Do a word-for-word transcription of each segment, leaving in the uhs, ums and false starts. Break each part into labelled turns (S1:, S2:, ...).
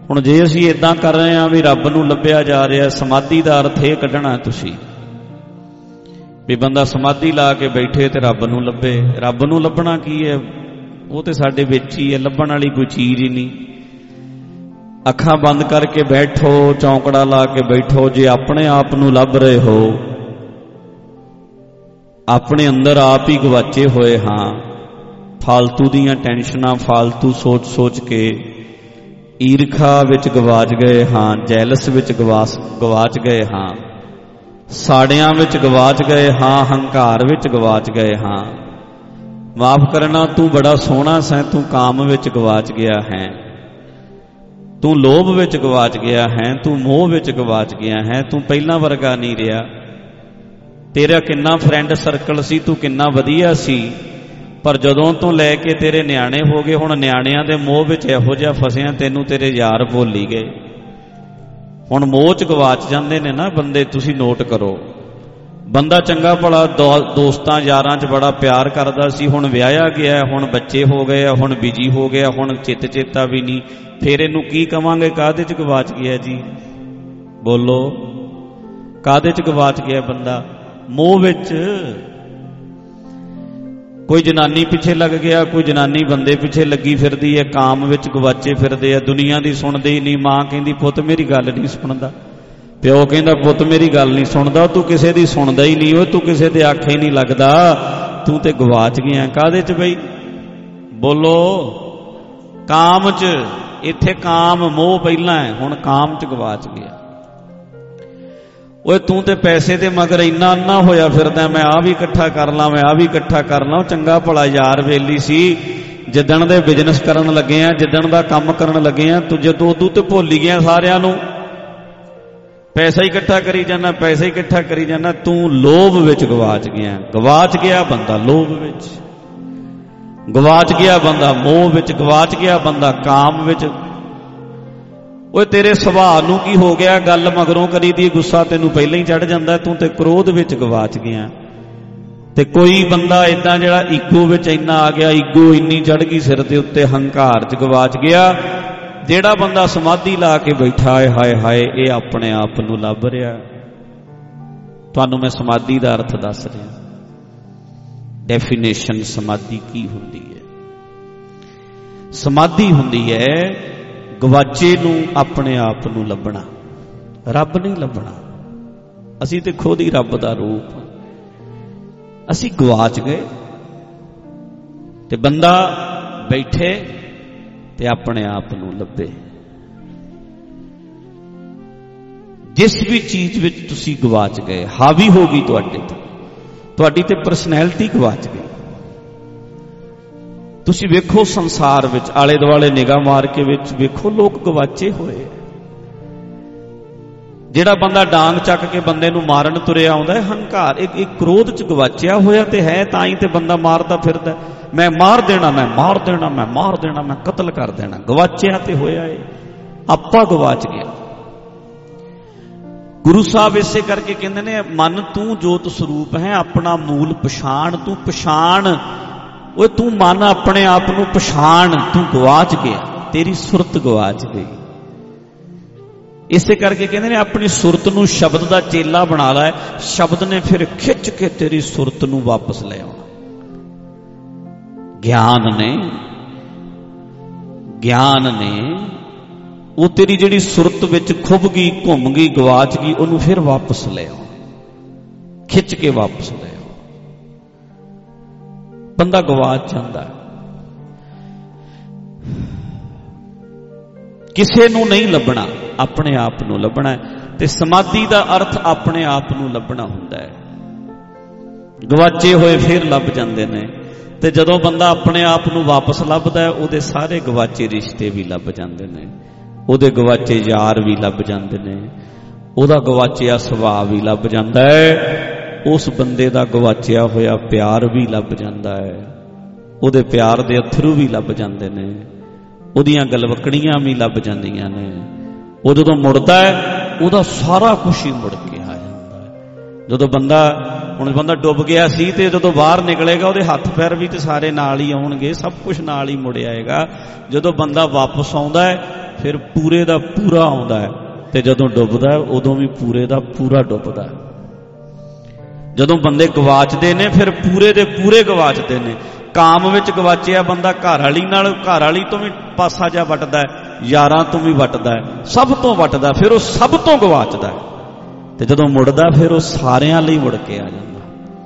S1: हुण जे असीं इदां कर रहे हैं भी रब नूं लभ्या जा रहा, समाधि का अर्थ ये कढ़ना तुसीं भी बंदा समाधि ला के बैठे तो रब नूं लभे। रब नूं लभना की है? वो तो साडे विच ही है, लभण वाली कोई चीज़ ही नहीं। अखां बंद करके बैठो, चौंकड़ा ला के बैठो, जे अपने आप नूं लभ रहे हो, अपने अंदर आप ही गवाचे होए हाँ, फालतू दियां टेंशनां, फालतू सोच सोच के ईरखा विच गवाच गए हाँ, जैलस विच गवास गवाच गए हाँ, साड़ियां विच गवाच गए हाँ, हंकार विच गवाच गए हाँ। माफ करना, तू बड़ा सोहना सै, तू काम विच गवाच गया है, तू लोभ विच गवाच गया है, तू मोह विच गवाच गया है, तू पहला वर्गा नहीं रहा। तेरा किन्ना फ्रेंड सर्कल सी, तू किन्ना वधिया सी, पर जदों तो लैके तेरे न्याणे हो गए, हुण न्याणियां दे मोह विच इहो जिहा फसिया, तैनूं तेरे यार भुल ही गए। हुण मोह च गवाच जांदे ने ना बंदे। तुसीं नोट करो, बंदा चंगा भला दो, दोस्तां यारां च बड़ा प्यार करदा सी, हुण विआहिया गया, हुण बच्चे हो गए, हुण बिजी हो गया, हुण चित चेता भी नहीं, फिर इहनूं की कवांगे? काहदे च गवाच गया जी? बोलो, काहदे च गवाच गया बंदा? मोह विच। कोई जनानी पिछे लग गया, कोई जनानी बंदे पिछे लगी फिरदी है, काम विच गवाचे फिरदे आ, दुनिया दी सुणदे ही नहीं। मां कहंदी पुत मेरी गल नहीं सुणदा, प्यो कहंदा पुत मेरी गल नहीं सुणदा, तू किसे दी सुणदा ही नहीं, हो तू किसे दे आखे ही नहीं लगदा, तू ते गवाच गया। काहदे च बई? बोलो, काम च। इत्थे काम मोह पहला है, हुण काम च गवाच गया। ओए तू ते पैसे दे मगर इन्ना अन्ना होया फिरदा, मैं आ भी इकट्ठा कर ला, मैं आ भी इकट्ठा कर ला। चंगा भला यार वेली सी, जिदण दे बिजनेस करन लगे आ, जिदण दा काम करन लगे आ, तुझे तो उदू ते भुल ही गया सारियां नूं। पैसा ही इकट्ठा करी जाना, पैसा ही इकट्ठा करी जाना, तू लोभ विच गवाच गया। गवाच गया बंदा लोभ विच, गवाच गया बंदा मोह विच, गवाच गया बंदा काम विच। ओए तेरे सुभाअ नूं की हो गया? गल मगरों करी दी, गुस्सा तैनूं पहले ही चढ़ जांदा, तू ते क्रोध विच गवाच गया। ते कोई बंदा इदां जिहड़ा ईगो विच इन्ना आ गया, ईगो इन्नी चढ़ गई सिर दे उत्ते, हंकार च गवाच गया। जिहड़ा बंदा समाधि ला के बैठा है, हाय हाय ये अपने आप नूं लभ रिहा। तुहानूं मैं समाधि दा अर्थ दस रिहा, डेफिनेशन समाधि की हुंदी है। समाधि हुंदी है गवाचे नूं अपने आप नूं लभना, रब नहीं लभना। असीं ते खुद ही रब दा रूप, असीं गवाच गए। ते बंदा बैठे ते अपने आप नूं लभे। जिस भी चीज विच तुसीं गवाच गए, हावी हो गई तुहाडे ते, तुहाडी ते परसनैलिटी गवाच गई। तुसीं वेखो संसार विच आले दुआले निगाह मार के विच वेखो, लोग गवाचे होए। जिहड़ा बंदा डांग चक के बंदे नूं मारन तुरिया आउंदा है, हंकार एक एक क्रोध च गवाचिया होया ते है, तां ही ते बंदा मारदा फिरदा। मैं मार देना, मैं मार देना, मैं मार देना, मैं कतल कर देना, गवाचिया ते होया है, आपा गवाच गया। गुरु साहब इसे करके कहंदे ने, मन तू जोत स्वरूप है, अपना मूल पछाण, तू पछाण। वो तू मन अपने आप नूं पछाण, तू गवाच गया, तेरी सुरत गवाच गई। इसे करके कहते ने अपनी सुरत नूं शब्द दा चेला बना ला, शब्द ने फिर खिंच के तेरी सुरत नूं वापस ले आउणा। ज्ञान ने ज्ञान ने वो तेरी जिहड़ी सुरत विच खुभ गई, घुम गई, गवाच गई, उहनूं फिर वापस ले आउणा, खिंच के वापस ले आउणा। बंदा गवाच जांदा है, किसे नूं नहीं लभना, अपने आप नूं लभना है। ते समाधि दा अर्थ अपने आप नूं लभना हुंदा है। गवाचे होए फिर लभ जांदे ने, ते जदों बंदा अपने आप नूं वापस लभदा है, उहदे सारे गवाचे रिश्ते भी लभ जांदे ने, उहदे गवाचे यार भी लभ जांदे ने, उहदा गवाचिया सुभाअ भी लभ जांदा है, उस बंदे दा गवाचिया होया प्यार भी लभ जांदा है, उहदे प्यार दे अथरू भी लभ जांदे ने, उहदियां गलवकड़ियां भी लभ जांदियां ने। वो जदों मुड़दा है, उहदा सारा कुछ ही मुड़ के आ जांदा है। जदों बंदा हुण बंदा डुब गया सी, ते जदों बाहर निकलेगा, उहदे हत्थ पैर भी ते सारे नाल ही आउणगे, सब कुछ नाल ही मुड़ आएगा। जदों बंदा वापस आउंदा है, फिर पूरे दा पूरा आउंदा है, ते जदों डुबदा है उदों भी पूरे दा पूरा डुबदा है। जदों बंदे गवाचते ने फिर पूरे दे पूरे गवाचते ने। काम विच गवाचिया बंदा घर वाली नाल घर वाली तो भी पासा जा वटदा है, यारां तो भी वटदा है, सब तो वटदा, फिर वो सब तो गवाचदा है। ते जदों मुड़दा फिर वो सारियां लई मुड़ के आ जांदा,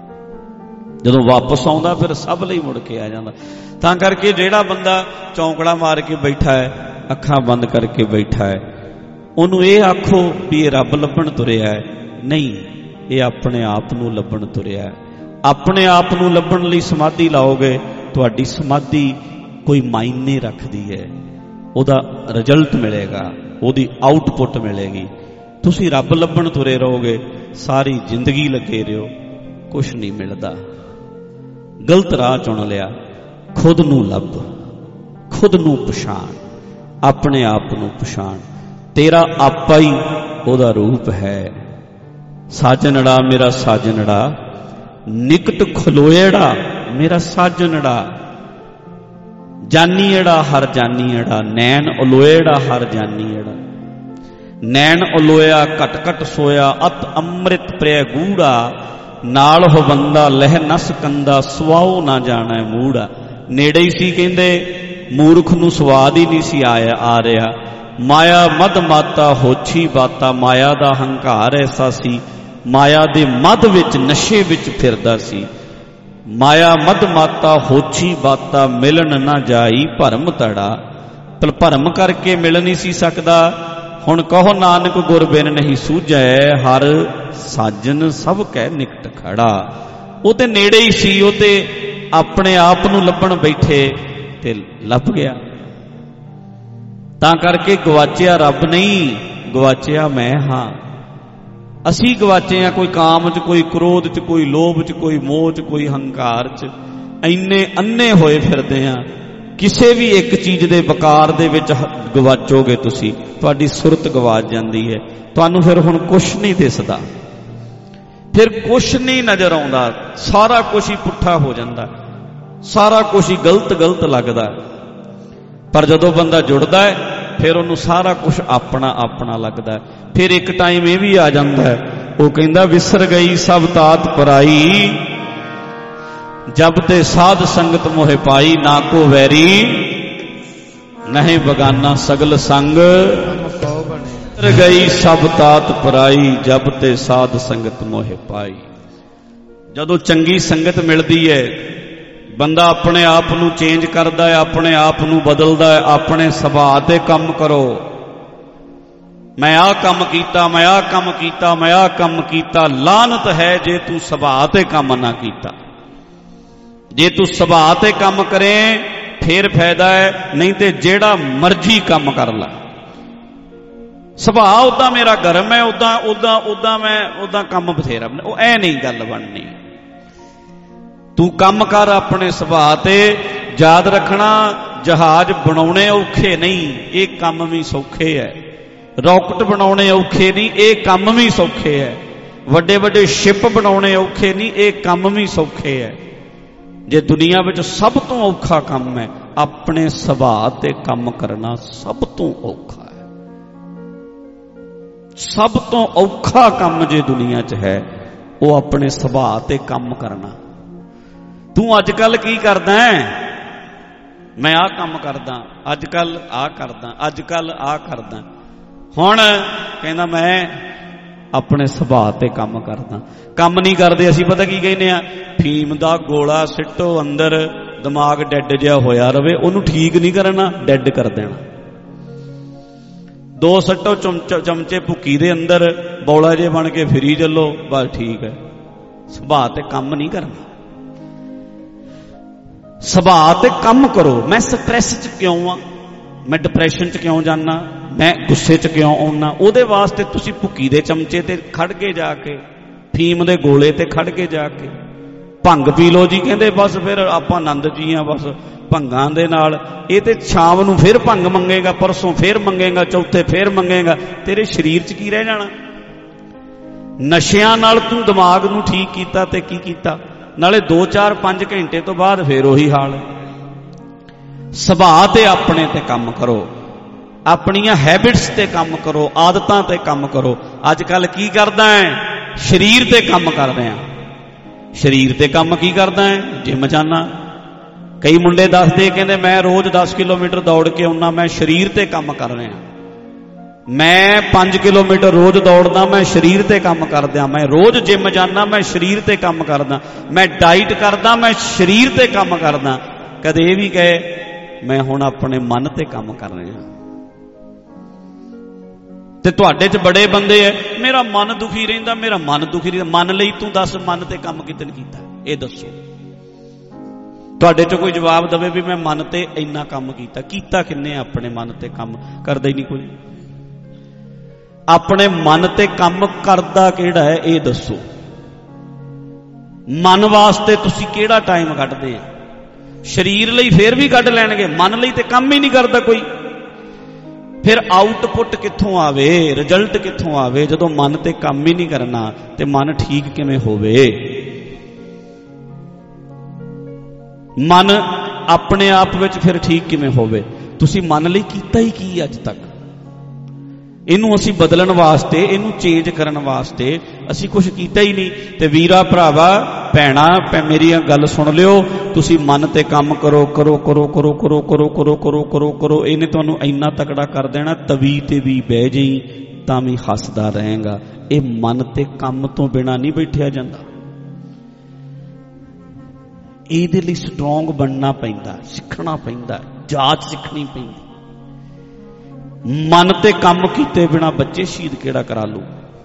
S1: जदों वापस आउंदा फिर सब लई मुड़ के आ जांदा। तां करके जिहड़ा बंदा चौंकड़ा मार के बैठा है, अखां बंद करके बैठा है, उहनूं ये आखो भी ये रब लभण तुरिया है, नहीं, ये अपने आप नूं लभण तुरिया है। अपने आप नूं लभण लई समाधि लाओगे, तुहाडी समाधि कोई मायने रखदी है, उहदा रिजल्ट मिलेगा, उहदी आउटपुट मिलेगी। तुसीं रब लभण तुरे रहोगे, सारी जिंदगी लगे रहो, कुछ नहीं मिलदा। गलत राह चुन लिया। खुद नूं लभ, खुद नूं पछाण, अपने आप नूं पछाण। तेरा आपा ही उहदा रूप है। साजनड़ा मेरा साजनड़ा, निकट खलोएड़ा मेरा साजनड़ा, जानीएड़ा हर जानीएड़ा, नैन उलोएड़ा हर जानीएड़ा। नैन उलोया घट घट सोया, अत अमृत प्रिय गूढ़ा, नाल हो बंदा लह नस कंदा, सुआओ ना जाना मूड़ा। नेड़े ही सी कहंदे, मूर्ख नूं स्वाद ही नहीं सी आया आ रहा। माया मद माता होछी बाता, माया दा हंकार ऐसा सी, माया दे मद विच नशे विच फिरदा सी। माया मद माता होछी बाता, मिलन ना जाई भरम तड़ा। पर भरम करके मिल नहीं सी सकदा। हुण कहो नानक गुर बिन नहीं सूझै, हर साजन सब कह निकट खड़ा। वो ते नेड़े ही सी, वो ते अपने आप नूं लभण बैठे ते लभ गया। तां करके गवाचिया रब नहीं, गवाचिया मैं हां। असी गवाचे हैं कोई काम च, कोई क्रोध च, कोई लोभ च, कोई मोह च, कोई हंकार च, इन्ने अन्ने होए फिरदे हां। किसी भी एक चीज दे वकार दे विच गवाचोगे तुसी, तुहाडी सुरत गवाच जांदी है। तुहानूं फिर हुण कुछ नहीं दिसदा, फिर कुछ नहीं नजर आउंदा, सारा कुछ ही पुट्ठा हो जांदा, सारा कुछ ही गलत गलत लगदा। पर जदों बंदा जुड़दा है फिर उन्होंने सारा कुछ अपना अपना लगता है। फिर एक टाइम यह भी आ जाता है, वो कहता विसर गई सब तात पराई, जब ते साध संगत मोहे पाई, ना को वैरी नहीं बगाना सगल संग। विसर गई सब तात पराई, जब ते साध संगत मोहे पाई। जदों चंगी संगत मिलती है, बंदा अपने आप नूं चेंज करता है, अपने आप नूं बदलता है। अपने सुभाअ ते काम करो। मैं आ काम कीता, मैं आ काम कीता, मैं आ काम कीता। लानत है जे तू सुभाअ ते काम ना कीता। जे तू सुभाअ ते काम करे फिर फायदा है, नहीं तो जेड़ा मर्जी काम कर ला। सुभाअ उदा मेरा गर्म है, उदा उदा उदा मैं उदा काम बथेरा, ऐ नहीं गल बननी। तू काम कर अपने सुभाअ ते। याद रखना, जहाज बनाने औखे नहीं, ये काम भी सौखे है। रॉकेट बनाने औखे नहीं, ये काम भी सौखे है। वड्डे वड्डे शिप बनाने औखे नहीं, ये काम भी सौखे है। जे दुनिया में सब तो औखा काम है, अपने सुभाअ ते काम करना सब तो औखा है। सब तो औखा काम जे दुनिया च है, वो अपने सुभाअ ते काम करना। तू अजकल की करदा है? मैं आ काम करदा, अजकल आ करदा, अजकल आ करदा। हुण कहंदा मैं अपने सुभाअ ते काम करदा। काम नहीं करदे असीं पता की कहने आ, फीम दा गोला सिੱਟੋ अंदर, दिमाग डैड जिहा होया रवे, उहनूं ठीक नहीं करना, डैड कर देना। दो सट्टो चमचे चमचे भुक्की दे अंदर, बौला जे बन के फिरी चलो, बस ठीक है। सुभाअ ते काम नहीं करना। सुभाअ ते काम करो। मैं स्ट्रैस च क्यों आ, मैं डिप्रैशन च क्यों जाना, मैं गुस्से च क्यों आउना, उहदे वास्ते तुसीं भुक्की दे चमचे ते खड़ के जाके, फीम दे गोले ते खड़ के जाके भंग पी लो जी। कहंदे बस फिर आपां आनंद जी आ, बस भंगां दे नाल। ये ते शाम नूं फिर भंग मंगेगा, परसों फिर मंगेगा, चौथे फिर मंगेगा, तेरे शरीर च की रह जाना। नशियां नाल तूं दिमाग नूं ठीक कीता ते की कीता, नाले दो चार पांच घंटे तो बाद फिर उही हाल है। सुभाअ ते अपने ते काम करो। ਆਪਣੀਆਂ ਹੈਬਿਟਸ ਤੇ ਕੰਮ ਕਰੋ, ਆਦਤਾਂ ਤੇ ਕੰਮ ਕਰੋ। ਅੱਜ ਕੱਲ ਕੀ ਕਰਦਾ ਹੈ? ਸਰੀਰ ਤੇ ਕੰਮ ਕਰ ਰਿਹਾ। ਸਰੀਰ ਤੇ ਕੰਮ ਕੀ ਕਰਦਾ ਹੈ? ਜਿਮ ਜਾਣਾ। ਕਈ ਮੁੰਡੇ ਦੱਸਦੇ, ਕਹਿੰਦੇ ਮੈਂ ਰੋਜ਼ ਦਸ ਕਿਲੋਮੀਟਰ ਦੌੜ ਕੇ ਆਉਣਾ, ਮੈਂ ਸਰੀਰ ਤੇ ਕੰਮ ਕਰ ਰਿਹਾ। ਮੈਂ ਪੰਜ ਕਿਲੋਮੀਟਰ ਰੋਜ਼ ਦੌੜਦਾ, ਮੈਂ ਸਰੀਰ ਤੇ ਕੰਮ ਕਰਦਾ। ਮੈਂ ਰੋਜ਼ ਜਿਮ ਜਾਣਾ, ਮੈਂ ਸਰੀਰ ਤੇ ਕੰਮ ਕਰਦਾ। ਮੈਂ ਡਾਈਟ ਕਰਦਾ, ਮੈਂ ਸਰੀਰ ਤੇ ਕੰਮ ਕਰਦਾ। ਕਦੇ ਇਹ ਵੀ ਕਹੇ ਮੈਂ ਹੁਣ ਆਪਣੇ ਮਨ ਤੇ ਕੰਮ ਕਰ ਰਿਹਾ। ਤੇ ਤੁਹਾਡੇ 'ਚ ਬੜੇ ਬੰਦੇ ਐ, ਮੇਰਾ ਮਨ ਦੁਖੀ ਰਹਿੰਦਾ, ਮੇਰਾ ਮਨ ਦੁਖੀ ਰਹਿੰਦਾ। ਮਨ ਲਈ ਤੂੰ ਦੱਸ, ਮਨ ਤੇ ਕੰਮ ਕਿਦਨ ਕੀਤਾ? ਇਹ ਦੱਸੋ। ਤੁਹਾਡੇ 'ਚ ਕੋਈ ਜਵਾਬ ਦੇਵੇ ਵੀ ਮੈਂ ਮਨ ਤੇ ਇੰਨਾ ਕੰਮ ਕੀਤਾ। ਕੀਤਾ ਕਿੰਨੇ? ਆਪਣੇ ਮਨ ਤੇ ਕੰਮ ਕਰਦਾ ਹੀ ਨਹੀਂ ਕੋਈ। ਆਪਣੇ ਮਨ ਤੇ ਕੰਮ ਕਰਦਾ ਕਿਹੜਾ ਹੈ ਇਹ ਦੱਸੋ। ਮਨ ਵਾਸਤੇ ਤੁਸੀਂ ਕਿਹੜਾ ਟਾਈਮ ਕੱਢਦੇ ਆ? ਸਰੀਰ ਲਈ ਫੇਰ ਵੀ ਕੱਢ ਲੈਣਗੇ, ਮਨ ਲਈ ਤੇ ਕੰਮ ਹੀ ਨਹੀਂ ਕਰਦਾ ਕੋਈ। ਫਿਰ ਆਊਟਪੁੱਟ ਕਿੱਥੋਂ ਆਵੇ? ਰਿਜ਼ਲਟ ਕਿੱਥੋਂ ਆਵੇ? ਜਦੋਂ ਮਨ ਤੇ ਕੰਮ ਹੀ ਨਹੀਂ ਕਰਨਾ ਤੇ ਮਨ ਠੀਕ ਕਿਵੇਂ ਹੋਵੇ? ਮਨ ਆਪਣੇ ਆਪ ਵਿੱਚ ਫਿਰ ਠੀਕ ਕਿਵੇਂ ਹੋਵੇ? ਤੁਸੀਂ ਮਨ ਲਈ ਕੀਤਾ ਹੀ ਕੀ ਅੱਜ ਤੱਕ? ਇਹਨੂੰ ਅਸੀਂ ਬਦਲਣ ਵਾਸਤੇ, ਇਹਨੂੰ ਚੇਂਜ ਕਰਨ ਵਾਸਤੇ ਅਸੀਂ ਕੁਝ ਕੀਤਾ ਹੀ ਨਹੀਂ। ਤੇ ਵੀਰਾ ਭਰਾਵਾ ਭੈਣਾ, ਮੇਰੀਆਂ ਗੱਲ ਸੁਣ ਲਿਓ, ਤੁਸੀਂ ਮਨ ਤੇ ਕੰਮ ਕਰੋ ਕਰੋ ਕਰੋ ਕਰੋ ਕਰੋ ਕਰੋ ਕਰੋ ਕਰੋ ਕਰੋ ਕਰੋ। ਇਹਨੇ ਤੁਹਾਨੂੰ ਇੰਨਾ ਤਕੜਾ ਕਰ ਦੇਣਾ, ਤਵੀ ਤੇ ਵੀ ਬਹਿ ਜਾਈ ਤਾਂ ਵੀ ਹੱਸਦਾ ਰਹੇਗਾ। ਇਹ ਮਨ ਤੇ ਕੰਮ ਤੋਂ ਬਿਨਾਂ ਨਹੀਂ ਬੈਠਿਆ ਜਾਂਦਾ। ਇਹਦੇ ਲਈ ਸਟਰੋਂਗ ਬਣਨਾ ਪੈਂਦਾ, ਸਿੱਖਣਾ ਪੈਂਦਾ, ਜਾਚ ਸਿੱਖਣੀ ਪੈਂਦੀ। ਮਨ ਤੇ ਕੰਮ ਕੀਤੇ ਬਿਨਾ ਬੱਚੇ ਸ਼ਹੀਦ ਕਿਹੜਾ ਕਰਾ ਲੂ?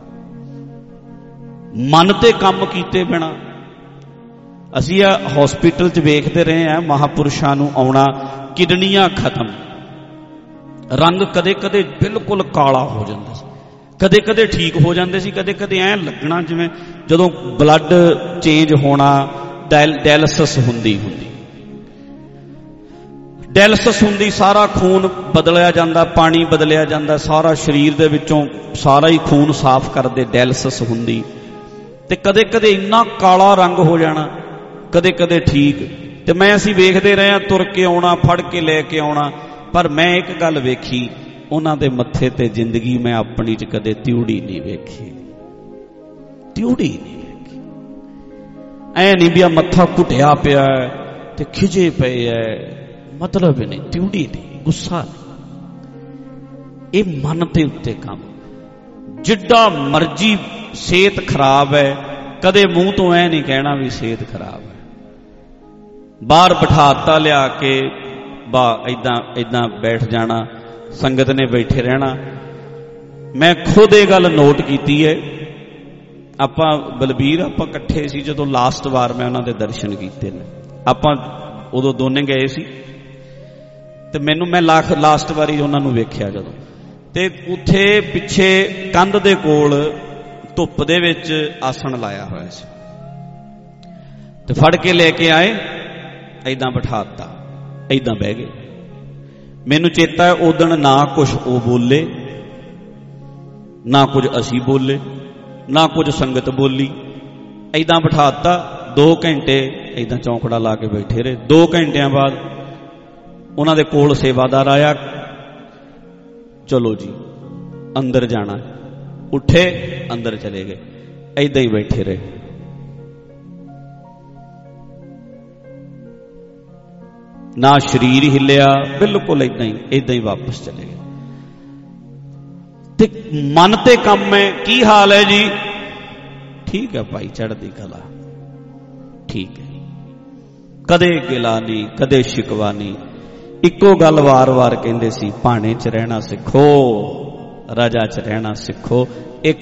S1: ਮਨ ਤੇ ਕੰਮ ਕੀਤੇ ਬਿਨਾ ਅਸੀਂ ਆ ਹਸਪੀਟਲ 'ਚ ਵੇਖਦੇ ਰਹੇ ਹਾਂ ਮਹਾਪੁਰਸ਼ਾਂ ਨੂੰ ਆਉਣਾ, ਕਿਡਨੀਆਂ ਖਤਮ, ਰੰਗ ਕਦੇ ਕਦੇ ਬਿਲਕੁਲ ਕਾਲਾ ਹੋ ਜਾਂਦਾ ਸੀ, ਕਦੇ ਕਦੇ ਠੀਕ ਹੋ ਜਾਂਦੇ ਸੀ, ਕਦੇ ਕਦੇ ਐਂ ਲੱਗਣਾ ਜਿਵੇਂ ਜਦੋਂ ਬਲੱਡ ਚੇਂਜ ਹੋਣਾ, ਡੈਲ ਡੈਲਸਿਸ ਹੁੰਦੀ ਹੁੰਦੀ ਡੈਲਸਿਸ ਹੁੰਦੀ ਸਾਰਾ ਖੂਨ ਬਦਲਿਆ ਜਾਂਦਾ, ਪਾਣੀ ਬਦਲਿਆ ਜਾਂਦਾ, ਸਾਰਾ ਸਰੀਰ ਦੇ ਵਿੱਚੋਂ ਸਾਰਾ ਹੀ ਖੂਨ ਸਾਫ਼ ਕਰਦੇ, ਡੈਲਸਿਸ ਹੁੰਦੀ। ਤੇ ਕਦੇ ਕਦੇ ਇੰਨਾ ਕਾਲਾ ਰੰਗ ਹੋ ਜਾਣਾ, ਕਦੇ ਕਦੇ ਠੀਕ। ਤੇ ਮੈਂ ਅਸੀਂ ਵੇਖਦੇ ਰਹੇ ਹਾਂ, ਤੁਰ ਕੇ ਆਉਣਾ, ਫੜ ਕੇ ਲੈ ਕੇ ਆਉਣਾ। ਪਰ ਮੈਂ ਇੱਕ ਗੱਲ ਵੇਖੀ, ਉਹਨਾਂ ਦੇ ਮੱਥੇ ਤੇ ਜ਼ਿੰਦਗੀ ਮੈਂ ਆਪਣੀ 'ਚ ਕਦੇ ਤਿਉੜੀ ਨਹੀਂ ਵੇਖੀ, ਤਿਉੜੀ ਨਹੀਂ ਵੇਖੀ। ਐ ਨਹੀਂ ਵੀ ਆ ਮੱਥਾ ਘੁੱਟਿਆ ਪਿਆ ਤੇ ਖਿਜੇ ਪਏ ਐ, ਮਤਲਬ ਨਹੀਂ, ਤਿਉੜੀ ਨਹੀਂ, ਗੁੱਸਾ ਨਹੀਂ। ਇਹ ਮਨ ਦੇ ਉੱਤੇ ਕੰਮ। ਜਿੱਡਾ ਮਰਜੀ ਸਿਹਤ ਖਰਾਬ ਹੈ, ਕਦੇ ਮੂੰਹ ਤੋਂ ਐ ਨਹੀਂ ਕਹਿਣਾ ਵੀ ਸਿਹਤ ਖਰਾਬ ਹੈ। ਬਾਹਰ ਬਿਠਾਤਾ ਲਿਆ ਕੇ, ਬਾ ਏਦਾਂ ਏਦਾਂ ਬੈਠ ਜਾਣਾ, ਸੰਗਤ ਨੇ ਬੈਠੇ ਰਹਿਣਾ। ਮੈਂ ਖੁਦ ਇਹ ਗੱਲ ਨੋਟ ਕੀਤੀ ਹੈ। ਆਪਾਂ ਬਲਬੀਰ ਆਪਾਂ ਇਕੱਠੇ ਸੀ ਜਦੋਂ ਲਾਸਟ ਵਾਰ ਮੈਂ ਉਹਨਾਂ ਦੇ ਦਰਸ਼ਨ ਕੀਤੇ ਨੇ। ਆਪਾਂ ਉਦੋਂ ਦੋਨੇ ਗਏ ਸੀ ਤੇ ਮੈਨੂੰ ਮੈਂ ਲਾਖ ਲਾਸਟ ਵਾਰੀ ਉਹਨਾਂ ਨੂੰ ਵੇਖਿਆ ਜਦੋਂ, ਤੇ ਉੱਥੇ ਪਿੱਛੇ ਕੰਧ ਦੇ ਕੋਲ ਧੁੱਪ ਦੇ ਵਿੱਚ ਆਸਣ ਲਾਇਆ ਹੋਇਆ ਸੀ, ਤੇ ਫੜ ਕੇ ਲੈ ਕੇ ਆਏ, ਏਦਾਂ ਬਿਠਾਤਾ, ਏਦਾਂ ਬਹਿ ਗਏ। ਮੈਨੂੰ ਚੇਤਾ ਹੈ ਉਦਣ ਨਾ ਕੁਛ ਉਹ ਬੋਲੇ, ਨਾ ਕੁਝ ਅਸੀਂ ਬੋਲੇ, ਨਾ ਕੁਝ ਸੰਗਤ ਬੋਲੀ, ਏਦਾਂ ਬਿਠਾਤਾ। ਦੋ ਘੰਟੇ ਏਦਾਂ ਚੌਂਕੜਾ ਲਾ ਕੇ ਬੈਠੇ ਰਹੇ। ਦੋ ਘੰਟਿਆਂ ਬਾਅਦ ਉਹਨਾਂ ਦੇ ਕੋਲ ਸੇਵਾਦਾਰ ਆਇਆ, ਚਲੋ ਜੀ ਅੰਦਰ ਜਾਣਾ। ਉੱਠੇ, ਅੰਦਰ ਚਲੇ ਗਏ, ਏਦਾਂ ਹੀ ਬੈਠੇ ਰਹੇ। ਨਾ ਸਰੀਰ ਹਿੱਲਿਆ, ਬਿਲਕੁਲ ਏਦਾਂ ਹੀ ਏਦਾਂ ਹੀ ਵਾਪਸ ਚਲੇ ਗਏ। ਤੇ ਮਨ ਤੇ ਕੰਮ ਹੈ। ਕੀ ਹਾਲ ਹੈ ਜੀ? ਠੀਕ ਹੈ ਭਾਈ, ਚੜ੍ਹਦੀ ਕਲਾ, ਠੀਕ ਹੈ। ਕਦੇ ਗਿਲਾ ਨਹੀਂ, ਕਦੇ ਸ਼ਿਕਵਾ ਨਹੀਂ। ਇੱਕੋ ਗੱਲ ਵਾਰ-ਵਾਰ ਕਹਿੰਦੇ ਸੀ, ਭਾਣੇ 'ਚ ਰਹਿਣਾ ਸਿੱਖੋ, ਰਜਾ 'ਚ ਰਹਿਣਾ ਸਿੱਖੋ। ਇੱਕ